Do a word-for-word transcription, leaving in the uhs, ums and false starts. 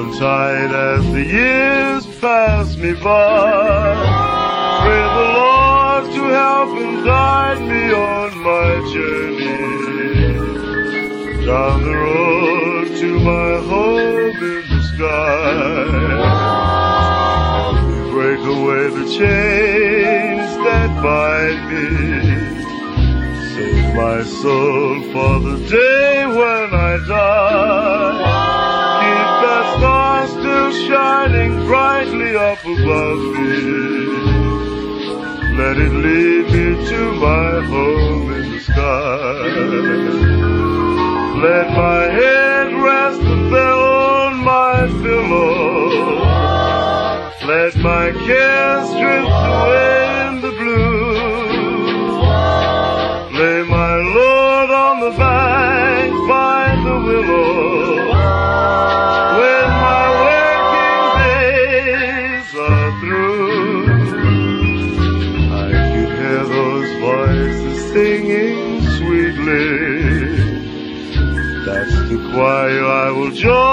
on tight as the years pass me by. Pray the Lord to help and guide me on my journey down the road to my home in the sky. Break away the chains that bind me. Save my soul for the day when I die. Keep that star still shining brightly up above me. Let it lead me to my home in the sky. Let my head rest upon my pillow. Let my cares drift away in the blue. Lay my Lord on the bank by the willow. When my working days are through, I can hear those voices singing sweetly. That's the choir I will join.